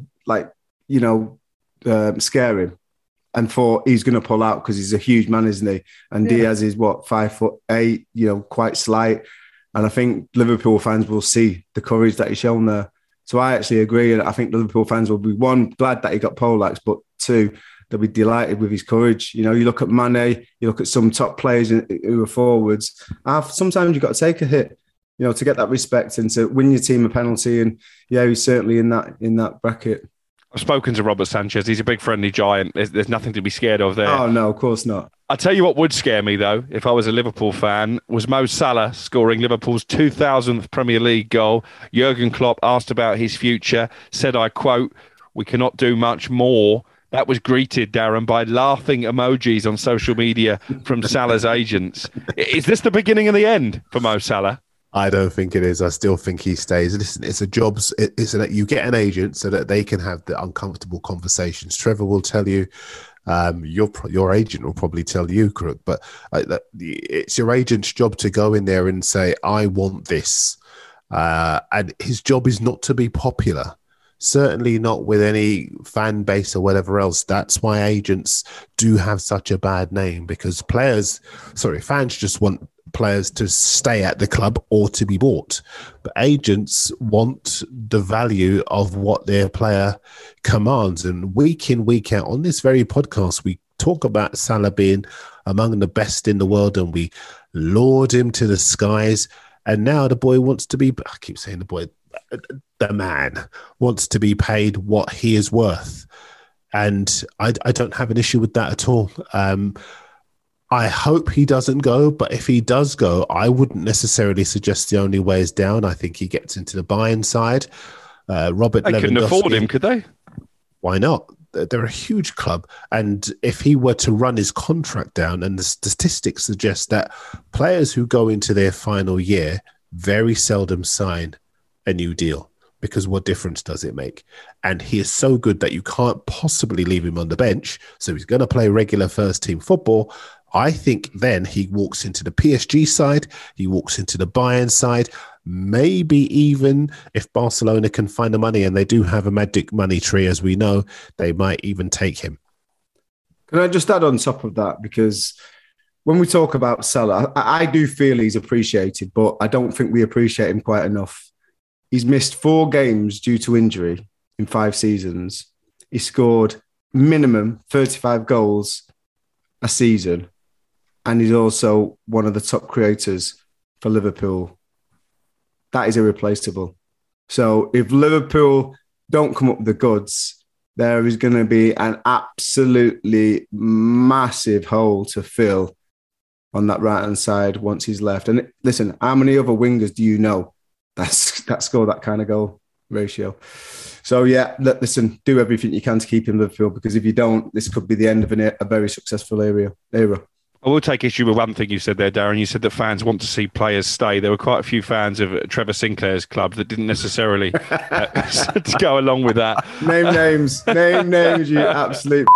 scare him and thought he's going to pull out because he's a huge man, isn't he? And Diaz is 5'8", quite slight. And I think Liverpool fans will see the courage that he's shown there. So I actually agree. And I think Liverpool fans will be, one, glad that he got poleaxed, but two, they'll be delighted with his courage. You look at Mane, you look at some top players who are forwards. Sometimes you've got to take a hit, to get that respect and to win your team a penalty. And he's certainly in that bracket. I've spoken to Robert Sanchez. He's a big friendly giant. There's nothing to be scared of there. Oh, no, of course not. I'll tell you what would scare me, though, if I was a Liverpool fan, was Mo Salah scoring Liverpool's 2000th Premier League goal. Jurgen Klopp asked about his future, said, I quote, "We cannot do much more." That was greeted, Darren, by laughing emojis on social media from Salah's agents. Is this the beginning of the end for Mo Salah? I don't think it is. I still think he stays. Listen, it's a job. It's that you get an agent so that they can have the uncomfortable conversations. Trevor will tell you. Your agent will probably tell you, Crook, but it's your agent's job to go in there and say, I want this. And his job is not to be popular. Certainly not with any fan base or whatever else. That's why agents do have such a bad name, because fans just want players to stay at the club or to be bought. But agents want the value of what their player commands. And week in, week out on this very podcast, we talk about Salah being among the best in the world and we laud him to the skies. And now the boy wants to be, I keep saying the boy, the man wants to be paid what he is worth. And I don't have an issue with that at all. I hope he doesn't go, but if he does go, I wouldn't necessarily suggest the only way is down. I think he gets into the buying side. Robert Lewandowski, couldn't afford him, could they? Why not? They're a huge club. And if he were to run his contract down, and the statistics suggest that players who go into their final year very seldom sign a new deal, because what difference does it make? And he is so good that you can't possibly leave him on the bench. So he's going to play regular first team football. I think then he walks into the PSG side, he walks into the Bayern side, maybe even if Barcelona can find the money, and they do have a magic money tree, as we know, they might even take him. Can I just add on top of that? Because when we talk about Salah, I do feel he's appreciated, but I don't think we appreciate him quite enough. He's missed 4 games due to injury in 5 seasons. He scored minimum 35 goals a season. And he's also one of the top creators for Liverpool. That is irreplaceable. So if Liverpool don't come up with the goods, there is going to be an absolutely massive hole to fill on that right-hand side once he's left. And listen, how many other wingers do you know that score that kind of goal ratio? So yeah, listen, do everything you can to keep him in Liverpool, because if you don't, this could be the end of a very successful era. I will take issue with one thing you said there, Darren. You said that fans want to see players stay. There were quite a few fans of Trevor Sinclair's club that didn't necessarily to go along with that. Name names, you absolute...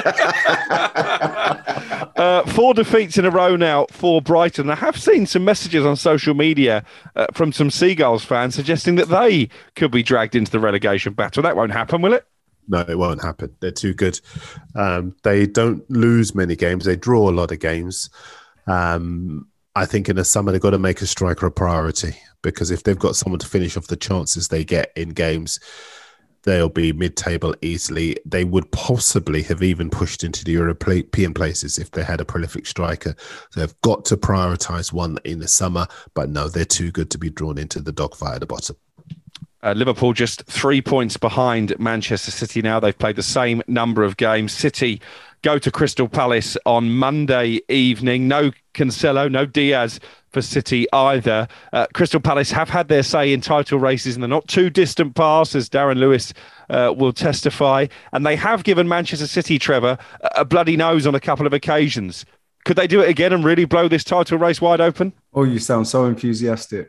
4 defeats in a row now for Brighton. I have seen some messages on social media from some Seagulls fans suggesting that they could be dragged into the relegation battle. That won't happen, will it? No, it won't happen. They're too good. They don't lose many games. They draw a lot of games. I think in the summer they've got to make a striker a priority, because if they've got someone to finish off the chances they get in games, they'll be mid-table easily. They would possibly have even pushed into the European places if they had a prolific striker. So they've got to prioritise one in the summer. But no, they're too good to be drawn into the dogfight at the bottom. Liverpool just 3 points behind Manchester City now. They've played the same number of games. City go to Crystal Palace on Monday evening. No Cancelo, no Diaz for City either. Crystal Palace have had their say in title races in the not too distant past, as Darren Lewis will testify. And they have given Manchester City, Trevor, a bloody nose on a couple of occasions. Could they do it again and really blow this title race wide open? Oh, you sound so enthusiastic.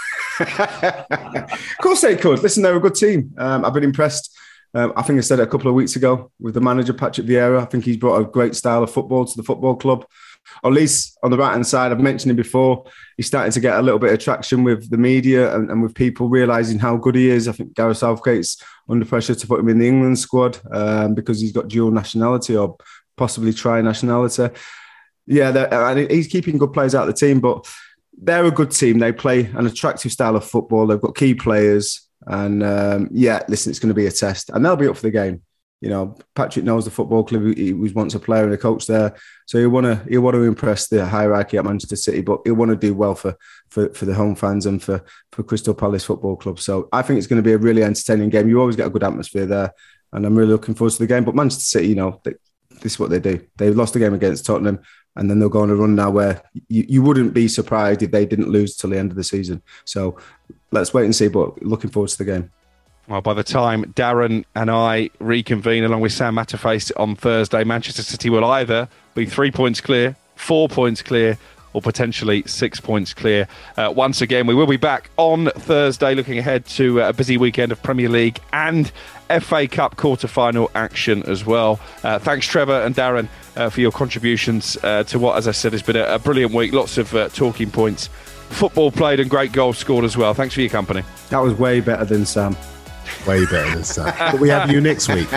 Of course they could. Listen, they're a good team. I've been impressed. I think I said it a couple of weeks ago with the manager, Patrick Vieira. I think he's brought a great style of football to the football club. Or at least on the right-hand side, I've mentioned him before, he's starting to get a little bit of traction with the media and with people realising how good he is. I think Gareth Southgate's under pressure to put him in the England squad because he's got dual nationality or possibly tri-nationality. Yeah, he's keeping good players out of the team, but they're a good team. They play an attractive style of football. They've got key players. And listen, it's going to be a test. And they'll be up for the game. You know, Patrick knows the football club. He was once a player and a coach there. So he'll want to impress the hierarchy at Manchester City, but he'll want to do well for the home fans and for Crystal Palace Football Club. So I think it's going to be a really entertaining game. You always get a good atmosphere there. And I'm really looking forward to the game. But Manchester City, you know, this is what they do. They lost the game against Tottenham. And then they'll go on a run now where you wouldn't be surprised if they didn't lose till the end of the season. So let's wait and see, but looking forward to the game. Well, by the time Darren and I reconvene along with Sam Matterface on Thursday, Manchester City will either be 3 points clear, 4 points clear, or potentially 6 points clear. Once again, we will be back on Thursday looking ahead to a busy weekend of Premier League and FA Cup quarter-final action as well. Thanks, Trevor and Darren, for your contributions to what, as I said, has been a brilliant week. Lots of talking points. Football played and great goals scored as well. Thanks for your company. That was way better than Sam. Way better than Sam. But we have you next week.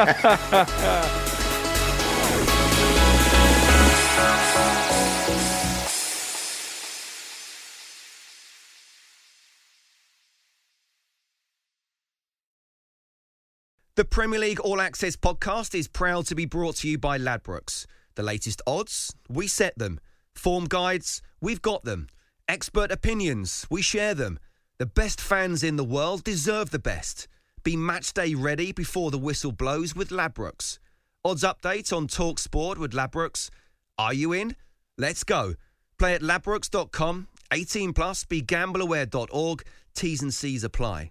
The Premier League All Access podcast is proud to be brought to you by Ladbrokes. The latest odds, we set them. Form guides, we've got them. Expert opinions, we share them. The best fans in the world deserve the best. Be matchday ready before the whistle blows with Ladbrokes. Odds update on TalkSport with Ladbrokes. Are you in? Let's go. Play at ladbrokes.com. 18 plus. BeGambleAware.org. T's and C's apply.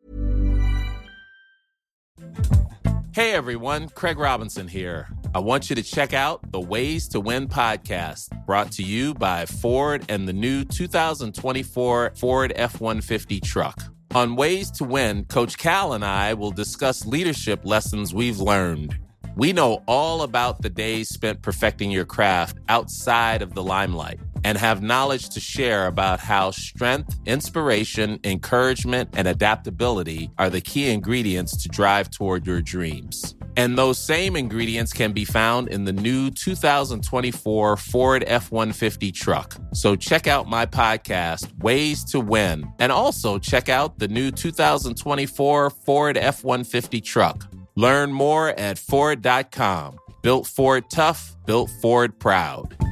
Hey everyone, Craig Robinson here. I want you to check out the Ways to Win podcast, brought to you by Ford and the new 2024 Ford F-150 truck. On Ways to Win, Coach Cal and I will discuss leadership lessons we've learned. We know all about the days spent perfecting your craft outside of the limelight and have knowledge to share about how strength, inspiration, encouragement, and adaptability are the key ingredients to drive toward your dreams. And those same ingredients can be found in the new 2024 Ford F-150 truck. So check out my podcast, Ways to Win, and also check out the new 2024 Ford F-150 truck. Learn more at Ford.com. Built Ford tough, built Ford proud.